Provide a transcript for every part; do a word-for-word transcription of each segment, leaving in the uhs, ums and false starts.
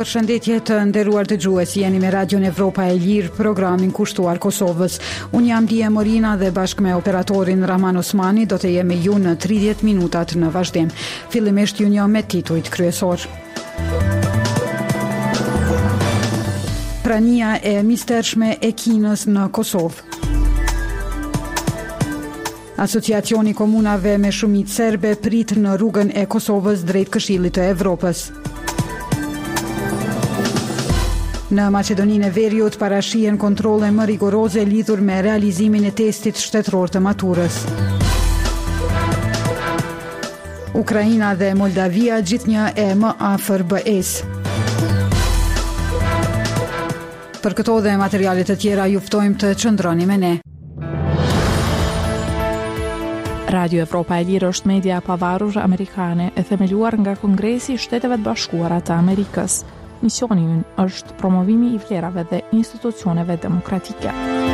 Përshëndetje të nderuar dëgjues, jeni me Radion Evropa e Lirë, programin kushtuar Kosovës. Unë jam Lia Morina dhe bashkë me operatorin Rahman Osmani do të jemi ju në tridhjetë minutat në vazhdim. Fillimisht ju një me titujt kryesor. Prania e mistershme e Kinës në Kosovë. Asociacioni komunave me shumicë serbe prit në rrugën e Kosovës drejt Këshillit të Evropës. Në Maqedoninë e Veriut parashihen kontrolle më rigoroze lidhur me realizimin e testit shtetëror të maturës. Ukraina dhe Moldavia gjithnjë e më afër B E-s. Për këto dhe materiale të tjera ju ftojmë të qëndroni me ne. Radio Evropa e Lirë është media e pavarur amerikane e themeluar nga Kongresi i Shteteve të Bashkuara të Amerikës. Misioni ynë është promovimi i vlerave dhe institucioneve demokratike.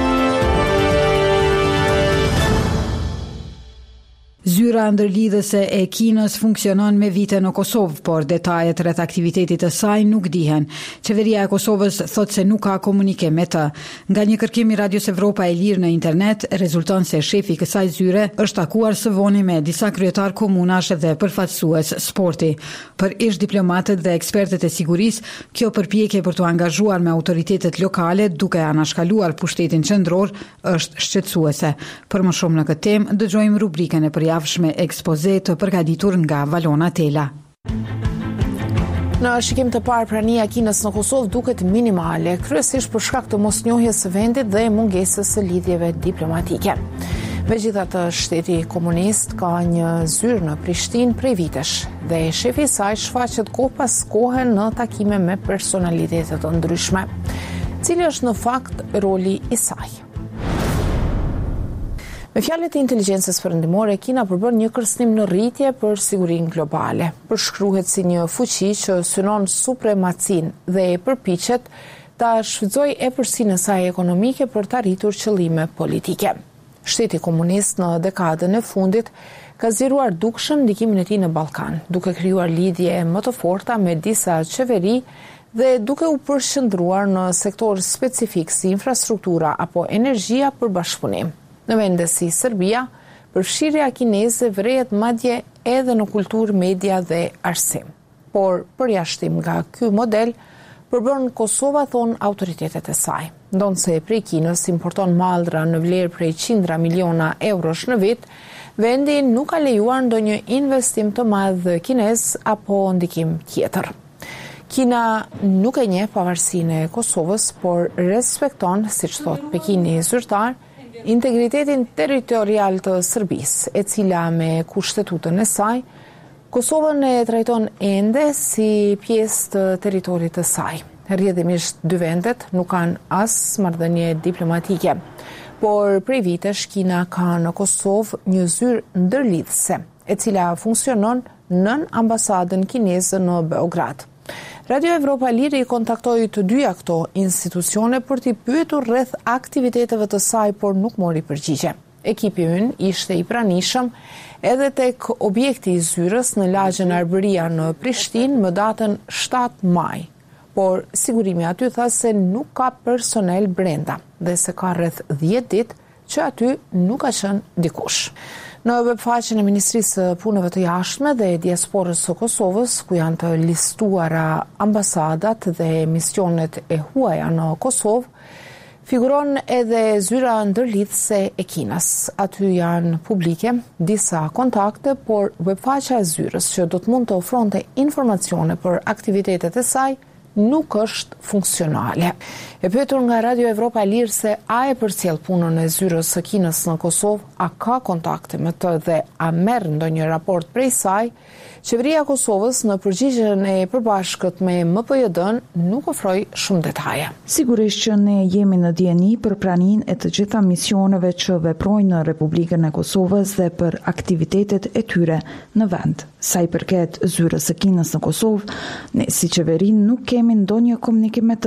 Zyra ndërlidhëse e Kinës funksionon me vite në Kosovë, por detajet rreth aktivitetit të saj nuk dihen. Qeveria e Kosovës thot se nuk ka komunikim me të. Nga një kërkim i Radios Evropa e Lirë në internet, rezulton se shefi i kësaj zyre është takuar së voni me disa kryetar komunash dhe përfaqësues sporti. Për ish diplomatët dhe ekspertët e sigurisë, kjo përpjekje për të angazhuar me autoritetet lokale duke anashkaluar pushtetin qendror është shqetësuese. Për më shumë në këtë temë, dëgjojmë rubrikën e përjavshme me ekspoze të përgatitur nga Valona Tela. Në shikim të parë, prania e Kinës në Kosovë duket minimale, kryesisht për shkak të mosnjohjes së vendit dhe mungesës së lidhjeve diplomatike. Megjithatë, shteti komunist ka një zyrë në Prishtinë prej vitesh dhe shefi i saj shfaqet kohë pas kohe në takime me personalitete të ndryshme. Cili është në fakt roli i saj? Me fjalët e inteligjencës perëndimore, Kina përbën një kërcënim në rritje për sigurinë globale. Përshkruhet si një fuqi që synon supremacinë dhe përpiqet ta shfrytëzojë epërsinë e saj ekonomike për të arritur qëllime politike. Shteti komunist në dekadën e fundit ka zgjeruar dukshëm ndikimin e tij në Ballkan, duke krijuar lidhje më të forta me disa qeveri dhe duke u përqendruar në sektor specifik si infrastruktura apo energjia për bashkëpunim. Në vende si Serbia, përfshirja kineze vrehet madje edhe në kulturë, media dhe arsim. Por përjashtim nga ky model, përbën Kosova, thon autoritetet e saj. Ndonse prej Kinës importon mallra në vlerë prej qindra miliona eurosh në vit, vendi nuk ka lejuar ndonjë investim të madh kinez apo ndikim tjetër. Kina nuk e njeh pavarësinë e Kosovës, por respekton, siç thot Pekini zyrtar, integritetin territorial të Serbisë, e cila me kushtetutën e saj, Kosovën e trajton ende si pjesë të territorit të saj. Rrjedhimisht dy vendet nuk kanë as marrëdhënie diplomatike, por prej vitesh Kina ka në Kosovë një zyrë ndërlidhëse, e cila funksionon nën ambasadën kineze në Beograd. Radio Evropa Liri i kontaktoi të dyja këto institucione për t'i pyetur rreth aktiviteteve të saj, por nuk mori përgjigje. Ekipi ynë ishte i pranishëm edhe tek objekti i zyrës në lagjen Arbëria në Prishtinë më datën shtatë maj, por sigurimi aty tha se nuk ka personel brenda dhe se ka rreth dhjetë ditë që aty nuk ka qenë dikush. Në webfaqen e Ministrisë së Punëve të Jashtme dhe Diasporës së Kosovës, ku janë të listuara ambasadat dhe misionet e huaja në Kosovë, figuron edhe zyra ndërlidhëse e Kinës. Aty janë publike disa kontakte, por webfaqja e zyrës që do të mund të ofronte informacione për aktivitetet e saj nuk është funksionale. E pyetur nga Radio Evropa e Lirë se a e përcjell punën e zyrës së Kinës në Kosovë, a ka kontakte me të dhe a merr ndonjë raport prej saj, qeveria e Kosovës në përgjigjen e përbashkët me M P J D-n nuk ofroi shumë detaje. Sigurisht që ne jemi në dieni për praninë e të gjitha misioneve që veprojnë në Republikën e Kosovës dhe për aktivitetet e tyre në vend. Sa i përket zyrës së Kinës në Kosovë, ne si qeveri nuk kemi ndonjë komunikim me të.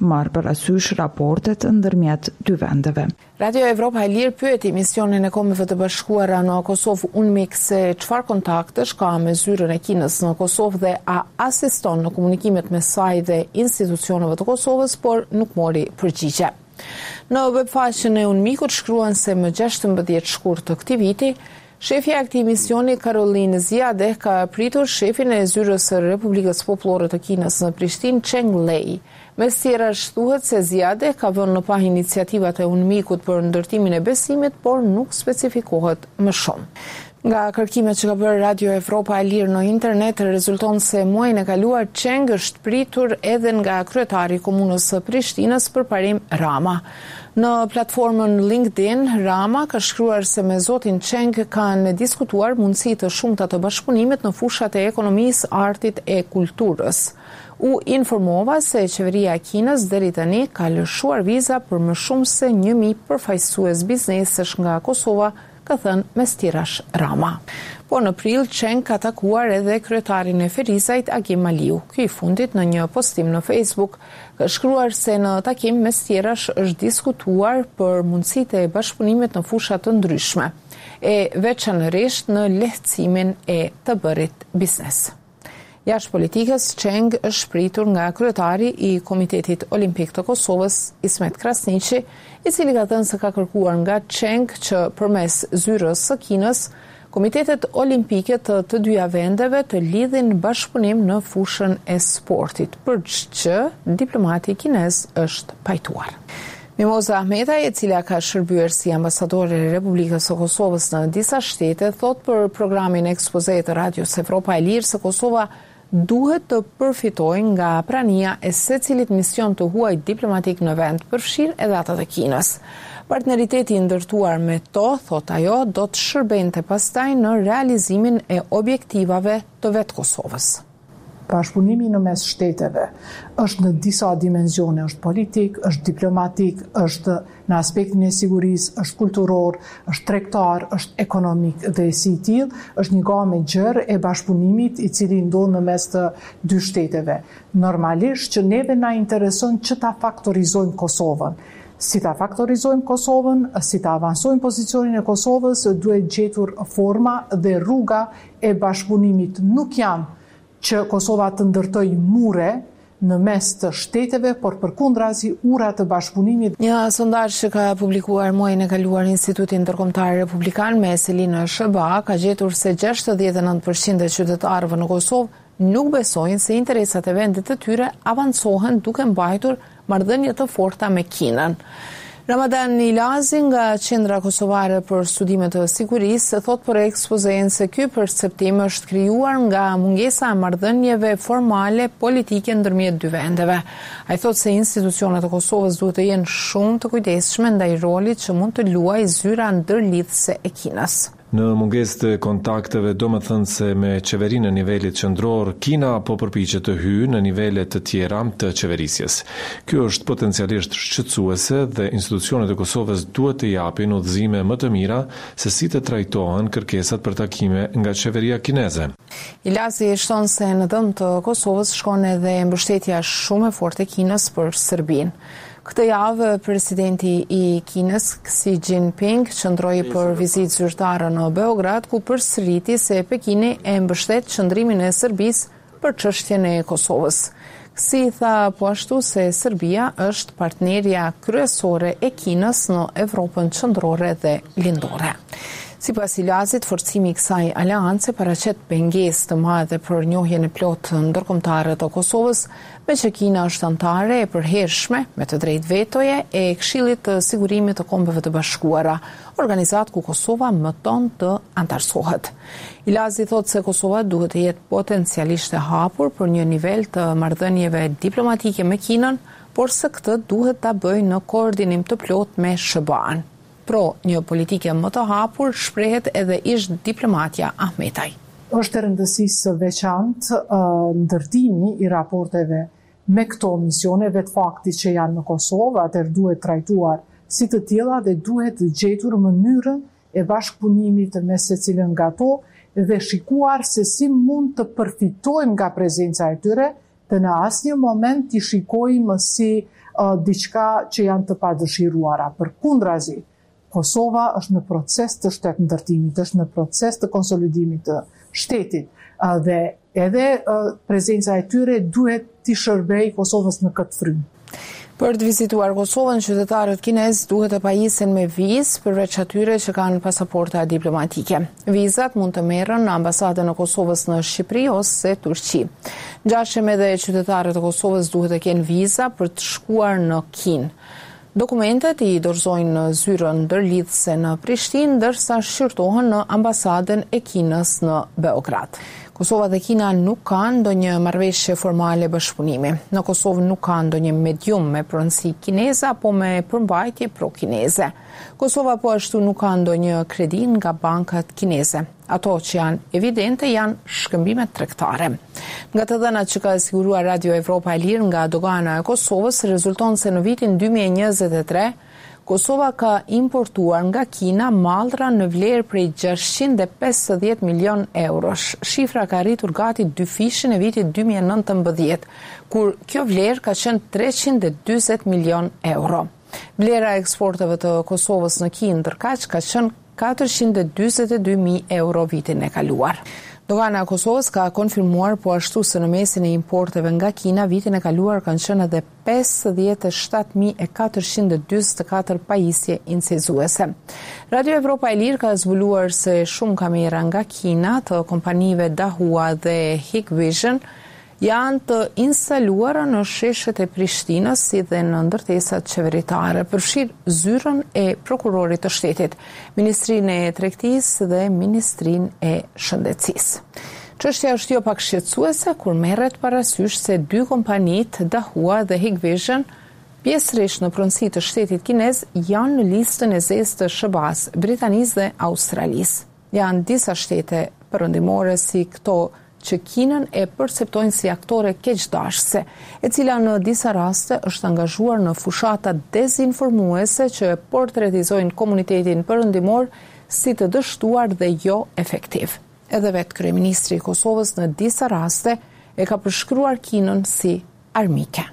marrë parasysh raportet ndërmjet dy vendeve. Radio Evropa e Lirë pyeti misionin e Kombeve të Bashkuara në Kosovë UNMIK se çfarë kontaktesh ka me zyrën e Kinës në Kosovë dhe a asiston në komunikimet me saj dhe institucioneve të Kosovës, por nuk mori përgjigje. Në webfaqen e UNMIK-ut shkruan se më gjashtëmbëdhjetë shkurt të këtij viti, shefi i këtij misioni, Caroline Ziadeh, ka pritur shefin e zyrës së Republikës Popullore të Kinës në Prishtinë, Cheng Lei. Mes tjerash thuhet se Ziadeh ka vënë në pah iniciativat e UNMIK-ut për ndërtimin e besimit, por nuk specifikohet më shumë. Nga kërkimet që ka bërë Radio Evropa e Lirë në internet, rezulton se muajin e kaluar Cheng është pritur edhe nga kryetari i komunës së Prishtinës përparim Rama. Në platformën LinkedIn, Rama ka shkruar se me zotin Cheng kanë diskutuar mundësi të shumta të bashkëpunimit në fushat e ekonomisë, artit e kulturës. U informova se qeveria e Kinës deri tani ka lëshuar viza për më shumë se një mijë përfaqësues biznesesh nga Kosova, ka thënë mes tjerash Rama. Po në prill, Cheng ka takuar edhe kryetarin e Ferizajt, Agim Aliu. Ky i fundit në një postim në Facebook ka shkruar se në takim mes tjerash është diskutuar për mundësitë e bashkëpunimit në fusha të ndryshme, e veçanërisht në lehtësimin e të bërit biznes. Jashtë politikës, Cheng është pritur nga kryetari i Komitetit Olimpik të Kosovës, Ismet Krasniqi, i cili ka thënë se ka kërkuar nga Cheng që përmes zyrës së Kinës, Komitetet Olimpike të të dyja vendeve të lidhin bashkëpunim në fushën e sportit, për që diplomati kinez është pajtuar. Mimoza Ahmetaj, e cila ka shërbyer si ambasadore e Republikës së Kosovës në disa shtete, thot për programin ekspoze të Radios Evropa e Lirë se Kosova duhet të përfitojnë nga prania e secilit mision të huaj diplomatik në vend, përfshirë edhe ato të Kinës. Partneriteti ndërtuar me to, thot ajo, do të shërbente pastaj në realizimin e objektivave të vetë Kosovës. Bashkëpunimi në mes shteteve është në disa dimensione, është politik, është diplomatik, është në aspektin e sigurisë, është kulturor, është tregtar, është ekonomik dhe si tillë, është një gamë gjerë e bashkëpunimit i cili ndodh në mes të dy shteteve. Normalisht që neve na intereson që ta faktorizojmë Kosovën. Si ta faktorizojmë Kosovën, si ta avansojmë pozicionin e Kosovës, duhet gjetur forma dhe rruga e bashkëpunimit. Nuk janë që Kosova të ndërtoj mure në mes të shteteve, por përkundrazi ura të bashkëpunimit. Një sondazh që ka publikuar muajin e kaluar Instituti Ndërkombëtar Republikan me Selina Shëba ka gjetur se gjashtëdhjetë e nëntë përqind e qytetarëve në Kosovë nuk besojnë se interesat e vendit të tyre avancohen duke mbajtur marrëdhënie të forta me Kinën. Ramadan Ilazi nga Qendra Kosovare për Studime të Sigurisë thot për ekspozen se ky perceptim është krijuar nga mungesa e marrëdhënieve formale politike ndërmjet dy vendeve. Ai thot se institucionet e Kosovës duhet të jenë shumë të kujdesshme ndaj rolit që mund të luajë zyra ndërlidhëse e Kinës. Në mungesë të kontakteve, do më thënë se me qeverinë në nivelit qendror, Kina po përpiqet të hyjë në nivele të tjera të qeverisjes. Kjo është potencialisht shqetësuese dhe institucionet e Kosovës duhet të japin udhëzime më të mira se si të trajtohen kërkesat për takime nga qeveria kineze. Ilazi shton se në dëm të Kosovës shkon edhe mbështetja shumë e fortë e Kinës për Serbinë. Këtë javë, presidenti i Kinës, Xi Jinping, qëndroi për vizitë zyrtare në Beograd, ku përsëriti se Pekini e mbështet qëndrimin e Serbisë për çështjen e Kosovës. Xi tha po ashtu se Serbia është partnerja kryesore e Kinës në Evropën qendrore dhe lindore. Sipas Ilazit, forcimi i kësaj aleance paraqet pengesë të madhe për njohjen e plotë ndërkombëtare të Kosovës, me që Kina është anëtare e përhershme me të drejtë vetoje e Këshillit të Sigurimit të Kombeve të Bashkuara, organizatë ku Kosova më ton të antarësohet. Ilazi thotë se Kosova duhet të jetë potencialisht e hapur për një nivel të marrëdhënieve diplomatike me Kinën, por se këtë duhet ta bëjë në koordinim të plotë me S B A-n. Pro një politike më të hapur shprehet edhe ish diplomatja Ahmetaj. Është e rëndësisë së veçantë uh, ndërtimi i raporteve me këto misione, vetë fakti që janë në Kosovë, atëherë duhet trajtuar si të tilla dhe duhet gjetur mënyrën e bashkëpunimit mes secilën nga to dhe shikuar se si mund të përfitojmë nga prezenca e tyre dhe në asnjë moment t'i shikojmë si uh, diçka që janë të padëshiruara. Përkundrazi, Kosova është në proces të shtetë ndërtimit, është në proces të konsolidimit të shtetit uh, dhe edhe uh, prezenca e tyre duhet të shërbej Kosovës në këtë frymë. Për të vizituar Kosovën, qytetarët kinez duhet të pajisen me vizë përveç atyre që kanë pasaporta diplomatike. Vizat mund të merren në ambasadën e Kosovës në Shqipëri ose Turqi. Ngjashëm edhe qytetarët e Kosovës duhet të kenë viza për të shkuar në Kinë. Dokumentet i dorëzojnë në zyrën ndërlidhëse në Prishtinë, ndërsa shqyrtohen në ambasadën e Kinës në Beograd. Kosova dhe Kina nuk kanë ndonjë marrëveshje formale bashkëpunimi. Në Kosovë nuk ka ndonjë medium me pronësi kineze apo me përmbajtje pro-kineze. Kosova po ashtu nuk ka ndonjë kredi nga bankat kineze. Ato që janë evidente janë shkëmbimet tregtare. Nga të dhënat që ka siguruar Radio Evropa e Lirë nga dogana e Kosovës, rezulton se në vitin dy mijë e njëzet e tre Kosova ka importuar nga Kina mallra në vlerë prej gjashtëqind e pesëdhjetë milion eurosh. Shifra ka arritur gati dyfishin e vitit dy mijë e nëntëmbëdhjetë, kur kjo vlerë ka qenë treqind e dyzet milion euro. Vlera e eksporteve të Kosovës në Kinë ndërkaq ka qenë katërqind e dyzet e dy mijë euro vitin e kaluar. Dogana e Kosovës ka konfirmuar po ashtu se në mesin e importeve nga Kina vitin e kaluar kanë qenë edhe pesëdhjetë e shtatë mijë e katërqind e dyzet e katër pajisje incezuese. Radio Evropa e Lirë ka zbuluar se shumë kamera nga Kina të kompanive Dahua dhe Hikvision janë të instaluara në sheshet e Prishtinës si dhe në ndërtesat qeveritare, përfshirë zyrën e prokurorit të shtetit, Ministrinë e Tregtisë dhe Ministrinë e Shëndetësisë. Çështja është jo pak shqetësuese kur merret parasysh se dy kompanitë, Dahua dhe Hikvision, pjesërisht në pronësi të shtetit kinez, janë në listën e zezë të S B A-s, Britanisë dhe Australisë. Janë disa shtete perëndimore si këto që Kinën e perceptojnë si aktore keqdashëse, e cila në disa raste është angazhuar në fushata dezinformuese që portretizojnë komunitetin perëndimor si të dështuar dhe jo efektiv. Edhe vetë kryeministri i Kosovës në disa raste e ka përshkruar Kinën si armike.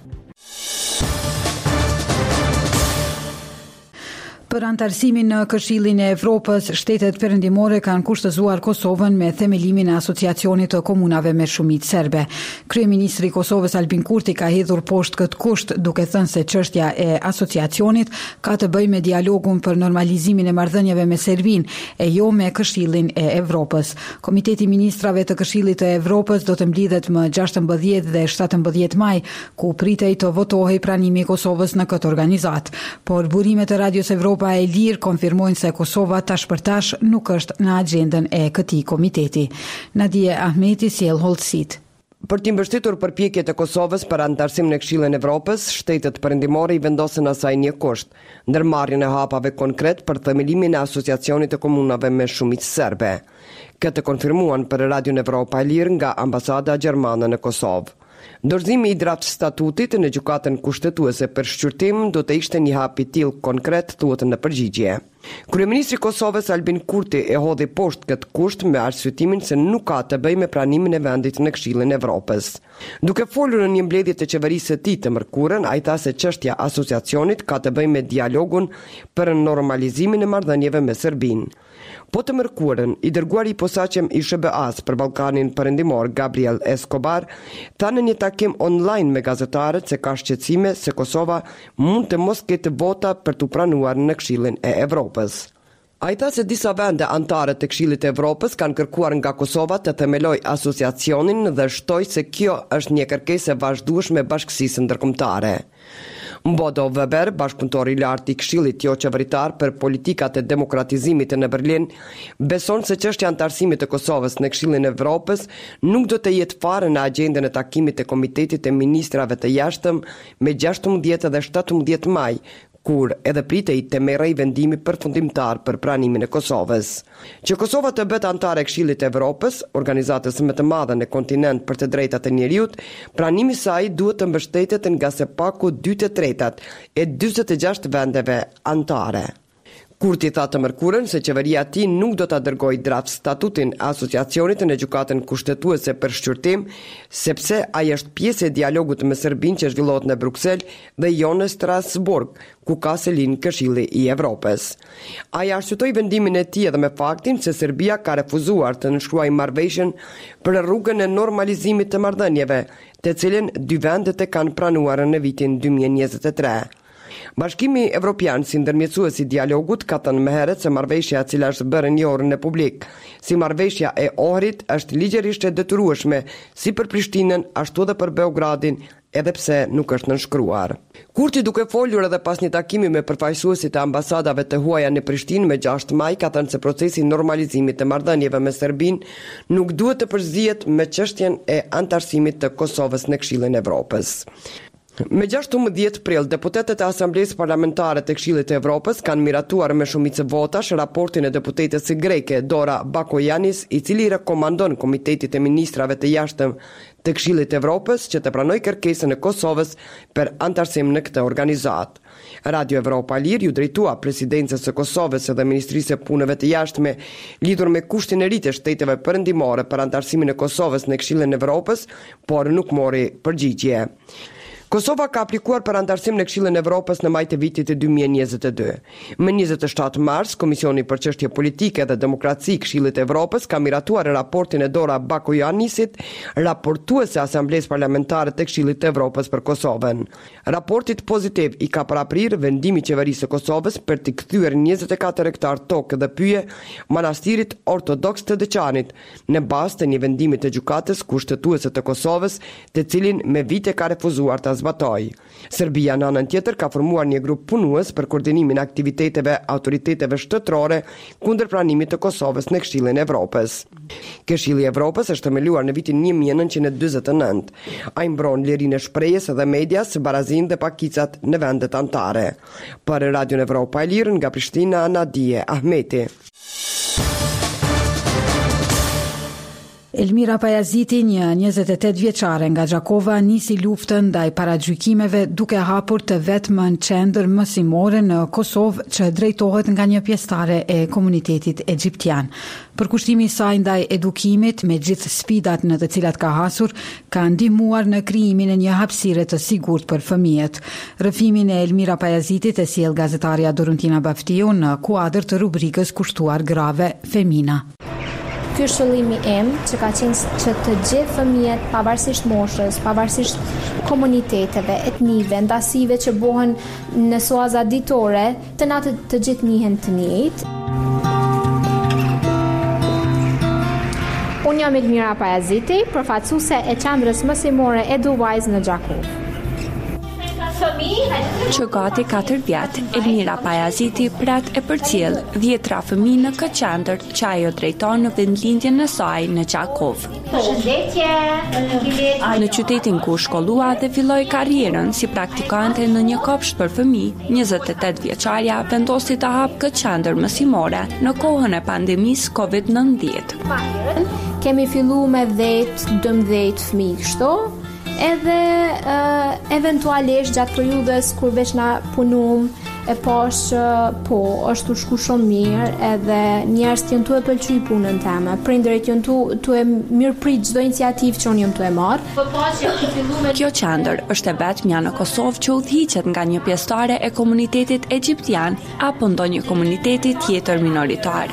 Për antarësimin në Këshillin e Evropës, shtetet perëndimore kanë kushtëzuar Kosovën me themelimin e Asociacionit të Komunave me Shumicë Serbe. Kryeministri i Kosovës Albin Kurti ka hedhur poshtë këtë kusht, duke thënë se çështja e asociacionit ka të bëjë me dialogun për normalizimin e marrëdhënieve me Serbinë e jo me Këshillin e Evropës. Komiteti i Ministrave të Këshillit të Evropës do të mblidhet më gjashtëmbëdhjetë dhe shtatëmbëdhjetë maj, ku pritej të votohej pranimi i Kosovës në këtë organizat. Por burimet e Radios Evropës e Lirë konfirmojnë se Kosova tash për tash nuk është në agjendën e këtij komiteti. Nadia Ahmeti sjell hollësitë. Për të mbështetur përpjekjet e Kosovës për antarësim në Këshillin e Evropës, shtetet perëndimore i vendosën asaj një kusht, ndërmarrjen e hapave konkret për themelimin e Asociacionit të Komunave me Shumicë Serbe. Këtë konfirmuan për Radion Evropa e Lirë nga ambasada gjermane në Kosovë. Dorëzimi i draft statutit në gjykatën kushtetuese për shqyrtim do të ishte një hap i tillë konkret, thuhet në përgjigje. Kryeministri i Kosovës Albin Kurti e hodhi poshtë këtë kusht me arsyetimin se nuk ka të bëjë me pranimin e vendit në Këshillin e Evropës. Duke folur në një mbledhje të qeverisë së tij të mërkurën, ai tha se çështja e asociacionit ka të bëjë me dialogun për normalizimin e marrëdhënieve me Serbinë. Po të mërkurën, i dërguari i posaçëm i S B A-s për Ballkanin Perëndimor, Gabriel Escobar, tha në një takim online me gazetarët se ka shqetësime se Kosova mund të mos ketë vota për të pranuar në Këshillin e Evropës. Ai tha se disa vende anëtare të Këshillit të Evropës kanë kërkuar nga Kosova të themelojë asociacionin dhe shtoi se kjo është një kërkesë e vazhdueshme e bashkësisë ndërkombëtare. Mbodo Weber, bashkëpunëtor i lartë i Këshillit jo qeveritar për politikat e demokratizimit në Berlin, beson se çështja e antarësimit të Kosovës në Këshillin e Evropës nuk do të jetë fare në agjendën e takimit të Komitetit të Ministrave të Jashtëm me gjashtëmbëdhjetë dhe shtatëmbëdhjetë maj, kur edhe pritej të merrej vendimi përfundimtar për pranimin e Kosovës. Që Kosova të bëhet antare e Këshillit të Evropës, organizatës më të madhe në kontinent për të drejtat e njerëzit, pranimi i saj duhet të mbështetet nga së paku dy të tretat e dyzet e gjashtë vendeve antare. Kurti tha të mërkurën se qeveria e tij nuk do ta dërgojë draft statutin e asociacionit në gjykatën kushtetuese për shqyrtim, sepse ai është pjesë e dialogut me Serbinë që zhvillohet në Bruksel dhe jo në Strasburg, ku ka selin Këshilli i Evropës. Ai arsyetoi vendimin e tij edhe me faktin se Serbia ka refuzuar të nënshkruajë marrëveshjen për rrugën e normalizimit të marrëdhënieve, të cilën dy vendet e kanë pranuar në vitin dy mijë e njëzet e tre. Bashkimi Evropian si ndërmjetësues i dialogut ka thënë më herët se marrëveshja e cila është bërë një orë në publik si marrëveshja e Ohrit është ligjërisht e detyrueshme si për Prishtinën ashtu edhe për Beogradin, edhe pse nuk është nënshkruar. Kurti, duke folur edhe pas një takimi me përfaqësuesit e ambasadave të huaja në Prishtinë me gjashtë maj, ka thënë se procesi i normalizimit të marrëdhënieve me Serbinë nuk duhet të përzihet me çështjen e antarësimit të Kosovës në Këshillin e Evropës. Me gjashtëmbëdhjetë prill, deputetët e Asamblesë Parlamentare të Këshillit të Evropës kanë miratuar me shumicë votash raportin e deputetës greke Dora Bakoyannis, i cili rekomandon Komitetit të Ministrave të Jashtëm të Këshillit të Evropës që të pranojë kërkesën e Kosovës për antarësim në këtë organizatë. Radio Evropa Lir ju drejtua presidencës së Kosovës dhe Ministrisë së Punëve të Jashtme lidhur me kushtin e ri të shteteve perëndimore për antarësimin e Kosovës në Këshillin e Evropës, por nuk mori përgjigje. Kosova ka aplikuar për antarësim në Këshillin e Evropës në maj të vitit dy mijë e njëzet e dy. Më njëzet e shtatë mars, Komisioni për Çështje Politike dhe Demokraci i Këshillit të Evropës ka miratuar raportin e Dora Bakoyannisit, raportuese e Asamblesë Parlamentare të Këshillit të Evropës për Kosovën. Raportit pozitiv i ka paraprirë vendimi i qeverisë së Kosovës për të kthyer njëzet e katër hektar tokë dhe pyje manastirit ortodoks të Deçanit në bazë të një vendimi të gjykatës kushtetuese të Kosovës, të cilin me vite ka refuzuar ta zbatoj. Serbia në anën tjetër ka formuar një grup punues për koordinimin e aktiviteteve autoriteteve shtetërore kundër pranimit të Kosovës në Këshillin e Evropës. Këshilli i Evropës është themeluar në vitin një mijë e nëntëqind e dyzet e nëntë. Ai mbron lirinë e shprehjes dhe medias, barazinë dhe pakicat në vendet anëtare. Për Radio Evropa e Lirë nga Prishtina, Nadije Ahmeti. Elmira Pajaziti, një njëzet e tetë vjeçare nga Gjakova, nisi luftën ndaj paragjykimeve duke hapur të vetmën qendër mësimore në Kosovë që drejtohet nga një pjesëtare e komunitetit egjiptian. Përkushtimi i saj ndaj edukimit me gjithë sfidat në të cilat ka hasur ka ndihmuar në krijimin e një hapësire të sigurt për fëmijët. Rrëfimin e Elmira Pajazitit e sjell gazetarja Doruntina Baftiu në kuadër të rubrikës kushtuar grave Femina. Ky është qëllimi im, që ka qenë që të gjithë fëmijët, pavarësisht moshës, pavarësisht komuniteteve, etnive, ndasive që bëhen në suaza ditore, të na të, të gjithë njihen të njëjtë. Unë jam Elmira Pajaziti, përfaqësuese e qendrës mësimore Edu-Wise në Gjakovë. Që gati katër vjetë, Elmira Pajaziti prat e përcjell dhjetra fëmijë në këtë qendër që ajo drejton në vendlindjen e saj në Gjakovë. Në qytetin ku shkollua dhe filloi karrierën si praktikante në një kopsht për fëmijë, njëzet e tetë vjeçarja vendosi të hapë këtë qendër mësimore në kohën e pandemisë kovid nëntëdhjetë. Kemi filluar me dhjetë dëmbëdhjetë fëmijë kështu. Edhe uh, eventualisht gjatë periudhës kur veç na punum e pash që po, është u shku shumë mirë edhe njerëz janë tu e pëlqy punën time. Prindërit janë tu tu e mirëprit çdo iniciativë që unë jam tu e marr. Kjo qendër është e vetmja në Kosovë që udhëhiqet nga një pjesëtare e komunitetit egjiptian apo ndonjë komuniteti tjetër minoritar.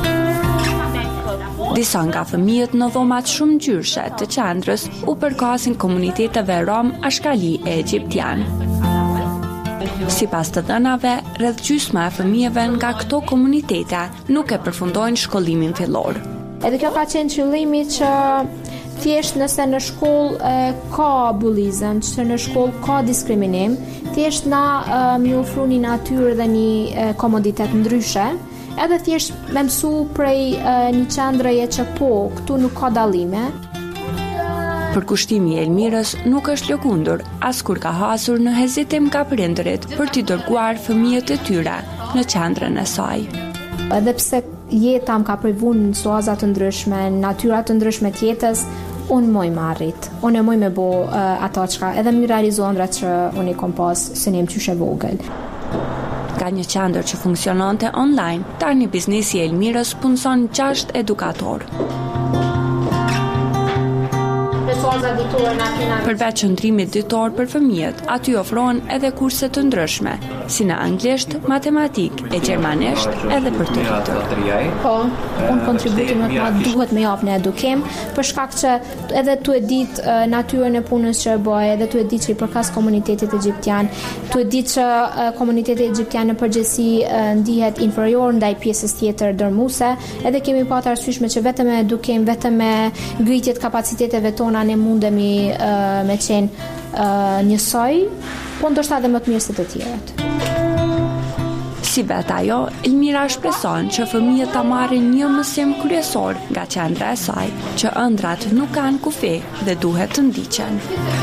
Disa nga fëmijët në dhomat shumë ngjyrshe të qendrës u përkasin komuniteteve rom ashkali e egjiptian. Sipas të dhënave, rreth gjysma e fëmijëve nga këto komunitete nuk e përfundojnë shkollimin fillor. Edhe kjo ka qenë qëllimi që thjesht nëse në shkollë ka bullizëm, që në shkollë ka diskriminim, thjesht na më ofroni një natyrë dhe një komoditet ndryshe. Edhe thjesht me mësu prej uh, një qendreje që po, këtu nuk ka dallime. Përkushtimi i Elmirës nuk është lëkundur, as kur ka hasur në hezitim nga prindërit për t'i dërguar fëmijët e tyre në qendrën e saj. Edhe pse jeta më ka privuar në suaza të ndryshme, natyra të ndryshme të jetës, unë moj më arrit. Unë e moj me bo uh, ato çka edhe më realizuan që unë i kom pas së njem qyshe vogël. Nga një qendër që funksiononte online, tani biznesi i Elmirës punson gjashtë edukator. Përveç qëndrimit ditor për fëmijët, aty ofrohen edhe kurse të ndryshme, si në anglisht, matematik e gjermanisht edhe për të rritur. Po, unë kontributin më të madh duhet me jap në edukim, për shkak që edhe tu e ditë natyrën e punës që e bëj, edhe tu e ditë që i përkas komunitetit egjiptian, tu e ditë që komuniteti egjiptian në përgjithësi ndihet inferior ndaj pjesës tjetër dërmuese, edhe kemi pasur arsyeshme që vetëm me edukim, vetëm me ngritje të kapaciteteve tona ne mundemi uh, me qenë uh, njësoj, po ndoshta edhe më të mirë se të tjerët. Si vet ajo, Elmira shpreson që fëmijët ta marrin një mësim kryesor nga qendra e saj, që ëndrat nuk kanë kufi dhe duhet të ndiqen.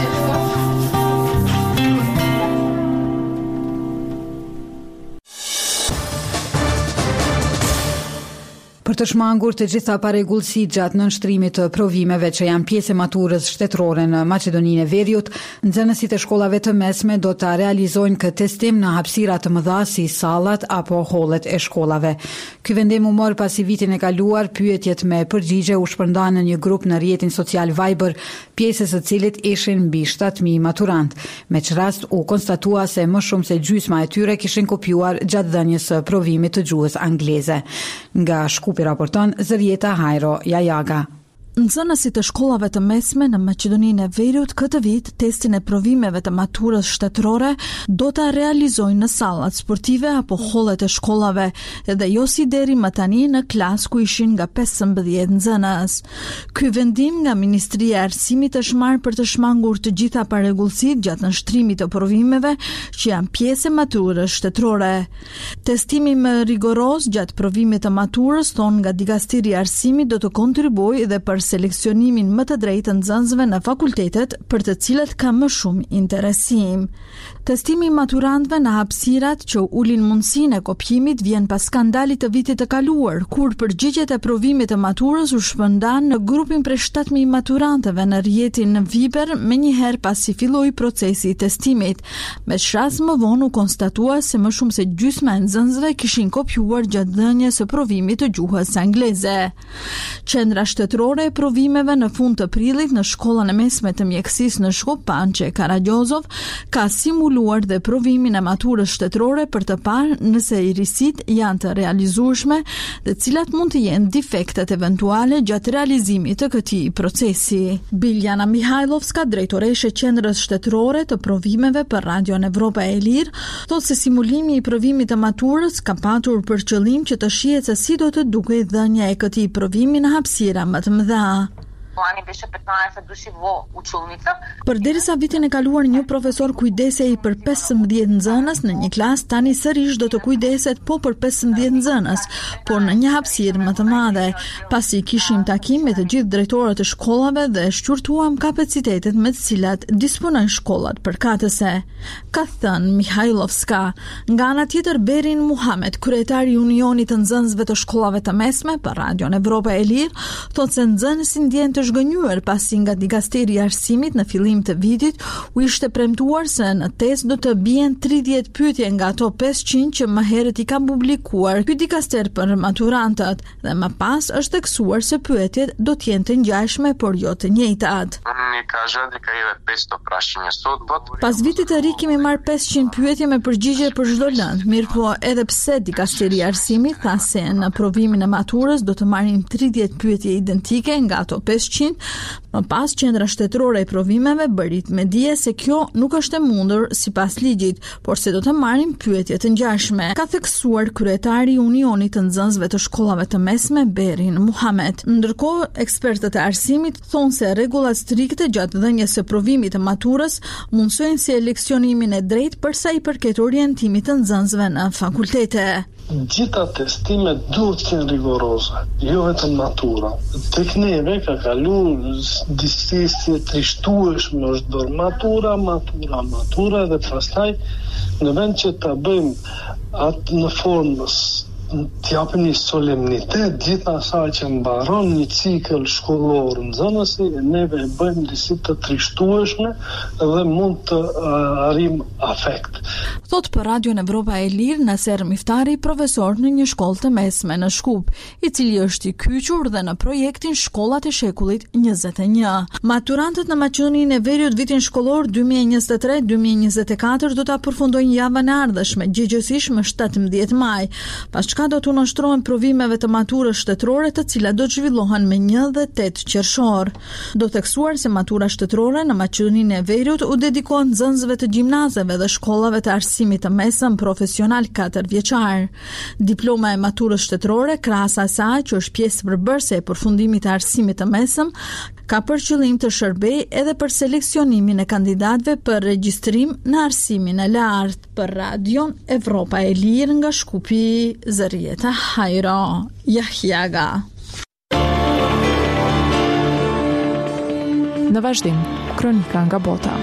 Për të shmangur të gjitha paregullësi gjatë nënshtrimit të provimeve që janë pjesë e maturës shtetërore në Maqedoninë e Veriut, nxënësit e shkollave të mesme do të realizojnë këtë testim në hapësira të mëdha si sallat apo hollet e shkollave. Ky vendim u mor pasi vitin e kaluar pyetjet me përgjigje u shpërndanë në një grup në rrjetin social Viber, pjesës së cilit ishin mbi shtatë mijë maturant. Me që rast u konstatua se më shumë se gjysma e tyre kishin kopjuar gjatë dhënies së provimit të gjuhës angleze. Nga Shkupi raporton Zërieta Hajro Jajaga. Nxënësit e shkollave të mesme në Maqedoninë e Veriut këtë vit testin e provimeve të maturës shtetërore do ta realizojnë në sallat sportive apo hollet e shkollave, edhe jo si deri më tani në klas ku ishin nga pesëmbëdhjetë nxënës. Ky vendim nga Ministria e Arsimit është marrë për të shmangur të gjitha paregullësitë gjatë nënshtrimit të provimeve që janë pjesë e maturës shtetërore. Testimi më rigoroz gjatë provimit të maturës, thon nga Dikastiri i Arsimit, do të kontribuojë edhe për seleksionimin më të drejtë të nxënësve në fakultetet për të cilët ka më shumë interesim. Testimi i maturantëve në hapësirat që ulin mundësinë e kopjimit vjen pas skandalit të vitit të kaluar, kur përgjigjet e provimit të maturës u shpërndan në grupin prej shtatë mijë maturantëve në rrjetin në Viber menjëherë pasi filloi procesi i testimit. Me shras më vonë u konstatua se më shumë se gjysma e nxënësve kishin kopjuar gjatë dhënies së provimit të gjuhës angleze. Qendra shtetërore e provimeve në fund të prillit në shkollën e mesme të mjekësisë në Shkup Pançe Karagjozov ka simuluar dhe provimin e maturës shtetërore për të parë nëse i risit janë të realizueshme dhe cilat mund të jenë defektet eventuale gjatë realizimit të këtij procesi. Biljana Mihajlovska, drejtoreshe e qendrës shtetërore të provimeve për Radion Evropa e Lirë, thotë se simulimi i provimit të maturës ka patur për qëllim që të shihet se si do të dukej dhënia e këtij provimi në hapësira më të mëdha. Përderisa vitin e kaluar një profesor kujdesej për pesëmbëdhjetë nxënës në një klas, tani sërish do të kujdeset po për pesëmbëdhjetë nxënës, por në një hapësirë më të madhe. Pasi kishim takim me të gjithë drejtorët e shkollave dhe shqyrtuam kapacitetet me të cilat disponojnë shkollat përkatëse. Ka thënë Mihajlovska. Nga ana tjetër, Berin Muhamet, kryetari i Unionit të nxënësve të shkollave të mesme për Radion Evropa e Lirë, thotë se nxënësi ndjen të zhgënjur pasi nga Dikasteri i Arsimit në fillim të vitit u ishte premtuar se në test do të bien tridhjetë pyetje nga ato pesëqind që më herët i ka publikuar ky dikaster për maturantët dhe më pas është theksuar se pyetjet do të jenë të ngjashme por jo të njëjtat. Pas vitit të ri kemi marrë pesëqind pyetje me përgjigje për çdo lëndë, mirë po edhe pse Dikasteri i Arsimit tha se në provimin e maturës do të marrin tridhjetë pyetje identike nga ato pesëqind, më pas qendra shtetërore e provimeve bërit me dije se kjo nuk është e mundur sipas ligjit, por se do të marrin pyetje të ngjashme, ka theksuar kryetari i Unionit të nxënësve të shkollave të mesme Berin Muhamet. Ndërkohë, ekspertët e arsimit thonë se rregullat strikte gjatë dhënies së provimit të maturës mundsojnë seleksionimin e drejtë për sa i përket orientimit të nxënësve në fakultete. Gjitha testimet duhet të jenë rigoroze, jo vetëm matura. Tek neve ka kalu disestje trishtueshme është bërë matura, matura, matura dhe pastaj në vend që ta bëjmë atë në formë të japim një solemnitet gjithë asaj që mbaron një cikël shkollor nxënësi, neve e bëjmë disi të trishtueshme dhe mund të uh, arrim afekt. Thot për Radion Evropa e Lirë Naser Miftari, profesor në një shkollë të mesme në Shkup, i cili është i kyçur dhe në projektin Shkollat e shekullit njëzet e një. Maturantët në Maqedoninë e Veriut vitin shkollor dy mijë e njëzet e tre dy mijë e njëzet e katër do ta përfundojnë javën e ardhshme, gjithsesi më shtatëmbëdhjetë maj, pas çka do të ushtrohen provimeve të maturës shtetërore, të cilat do të zhvillohen me një dhe tetë qershor. Do theksuar se matura shtetërore në Maqedoninë e Veriut u dedikohet nxënësve të gjimnazeve dhe shkollave të arsimit të mesëm profesional katër vjeçar. Diploma e maturës shtetërore, krahas asaj që është pjesë përbërëse e përfundimit të arsimit të mesëm, ka për qëllim të shërbej edhe për seleksionimin e kandidatëve për regjistrim në arsimin e lartë. Për Radion Evropa e Lirë nga Shkupi, Zërieta Hajro, Jahjaga. Në vazhdim, kronika nga bota.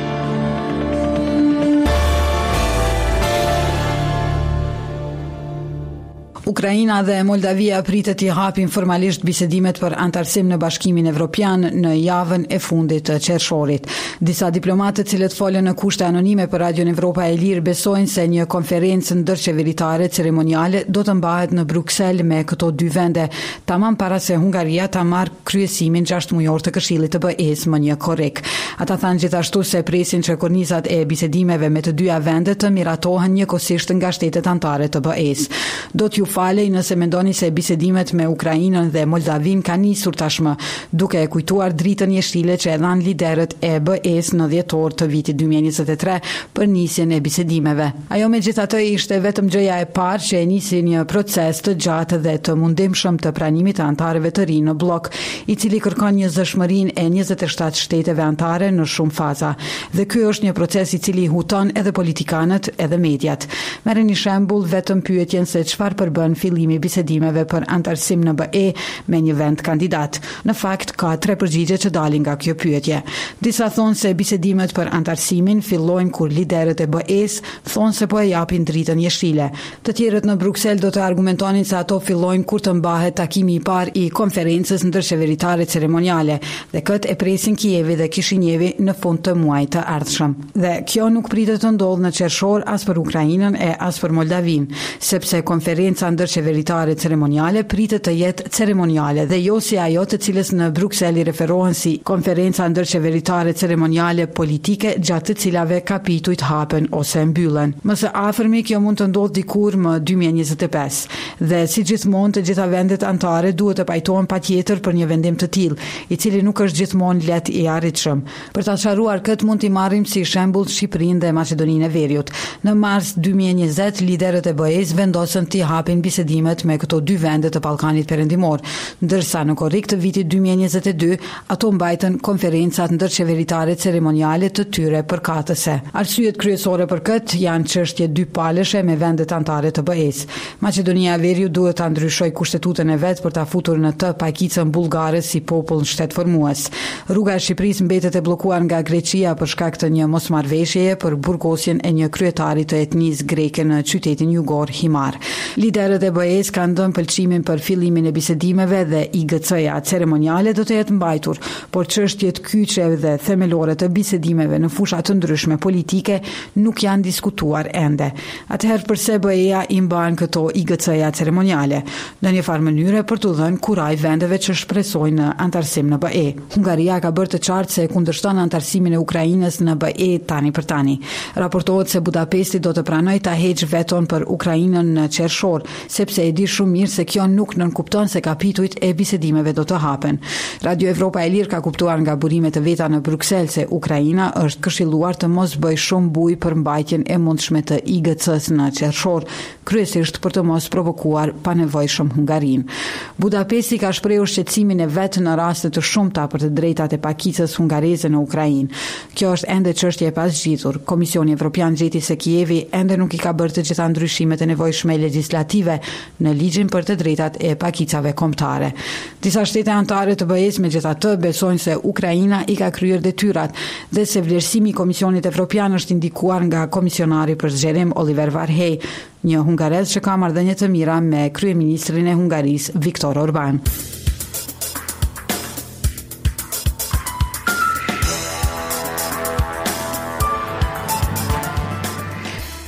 Ukraina dhe Moldavia pritet i hapin formalisht bisedimet për antarësim në Bashkimin Evropian në javën e fundit të qershorit. Disa diplomatë të cilët folën në kushte anonime për Radion Evropa e Lirë besojnë se një konferencë ndërqeveritare ceremoniale do të mbahet në Bruksel me këto dy vende, tamam para se Hungaria ta marrë kryesimin gjashtë mujor të Këshillit të B E-s më një korrik. Ata thanë gjithashtu se presin që kornizat e bisedimeve me të dyja vende të miratohen njëkohësisht nga shtetet anëtare të B E-s. Do t'ju falej nëse mendoni se bisedimet me Ukrainën dhe Moldavin ka nisur tashmë, duke e kujtuar dritën jeshtile që e dhanë liderët e B E-s në dhjetor të vitit dy mijë e njëzet e tre për nisjen e bisedimeve. Ajo megjithatë ishte vetëm gjëja e parë që e nisi një proces të gjatë dhe të mundimshëm të pranimit të antarëve të rinj në blok, i cili kërkon një zëshmërinë e njëzet e shtatë shteteve anëtare në shumë faza. Dhe ky është një proces i cili huton edhe politikanët edhe mediat. Merrni shembull vetëm pyetjen se çfarë përbën fillimi bisedimeve për antarësim në B E me një vend kandidat. Në fakt, ka tre përgjigje që dalin nga kjo pyetje. Disa thonë se bisedimet për antarësimin fillojnë kur liderët e B E-s thonë se po e japin dritën jeshtile. Të tjerët në Bruksel do të argumentonin se ato fillojnë kur të mbahet takimi i parë i konferencës ndërqeveritare ceremoniale, dhe këtë e presin Kijevi dhe Kishinjevi në fund të muajit të ardhshëm. Dhe kjo nuk pritet të ndodhë në qershor as për Ukrainën e as për Moldavin, sepse konferenca ndërqeveritare ceremoniale pritet të jetë ceremoniale dhe jo si ajo të cilës në Bruksel i referohen si konferenca ndërqeveritare ceremoniale politike, gjatë të cilave kapitujt hapen ose mbyllen. Më së afërmi kjo mund të ndodhë dikur më dy mijë e njëzet e pesë, dhe si gjithmonë të gjitha vendet anëtare duhet të pajtohen patjetër për një vendim të tillë, i cili nuk është gjithmonë lehtë i arritshëm. Për ta sqaruar këtë mund t'i marrim si shembull Shqipërinë dhe Maqedoninë e Veriut. Në mars dy mijë e njëzet liderët e B E-s vendosën t'i hapin bisedimet me këto dy vende të Ballkanit Perëndimor, ndërsa në korrik të vitit dy mijë e njëzet e dy ato mbajtën konferencat ndërqeveritare ceremoniale të tyre përkatëse. Arsyet kryesore për këtë janë çështje dypalëshe me vendet anëtare të B E-s. Maqedonia e Veriut duhet ta ndryshojë kushtetutën e vet për ta futur në të paqicën bullgare si popull shtetformues. Rruga e Shqipërisë mbetet e bllokuar nga Greqia për shkak të një mosmarrëveshjeje për burgosjen e një kryetari të etnisë greke në qytetin jugor Himar. Liderët e B E-s kanë dhënë pëlqimin për fillimin e bisedimeve dhe I G C-ja ceremoniale do të jetë mbajtur, por çështjet kyçe dhe themelore të bisedimeve në fusha të ndryshme politike nuk janë diskutuar ende. Atëherë pse B E-ja I mban këto I G C-ja ceremoniale? Në një farë mënyre për të dhënë kuraj vendeve që shpresojnë në antarësim në B E. Hungaria ka bërë të qartë se kundërshton antarësimin e Ukrainës në B E tani për tani. Raportohet se Budapesti do të pranojë ta heqë veton për Ukrainën në qershor, sepse e di shumë mirë se kjo nuk nënkupton se kapitujt e bisedimeve do të hapen. Radio Evropa e Lirë ka kuptuar nga burimet e veta në Bruksel se Ukraina është këshilluar të mos bëjë shumë bujë për mbajtjen e mundshme të I G C-s në qershor, kryesisht për të mos provokuar panevojshëm Hungarinë. Budapesti ka shprehur shqetësimin e vet në raste të shumta për të drejtat e pakicës hungareze në Ukrainë. Kjo është ende çështje e pasgjitur. Komisioni Evropian gjeti se Kijevi ende nuk I ka bërë të gjitha ndryshimet e nevojshme legislative në ligjin për të drejtat e pakicave kombëtare. Disa shtete anëtare të B E-s megjithatë besojnë se Ukraina I ka kryer detyrat dhe se vlerësimi I Komisionit Evropian është indikuar nga komisionari për zgjerim Oliver Varhej, një hungarez që ka marrëdhënie të mira me kryeministrin e Hungarisë Viktor Orban.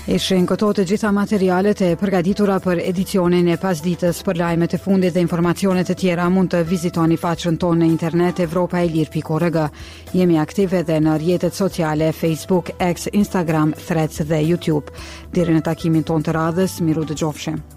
Ishin këto të gjitha materialet e përgatitura për edicionin e pasditës. Për lajmet e fundit dhe informacionet e tjera mund të vizitoni faqen tonë në internet evropaelir pikë org. Jemi aktive edhe në rrjetet sociale Facebook, X, Instagram, Threads dhe YouTube. Deri në takimin tonë të radhës, miru dëgjofshim.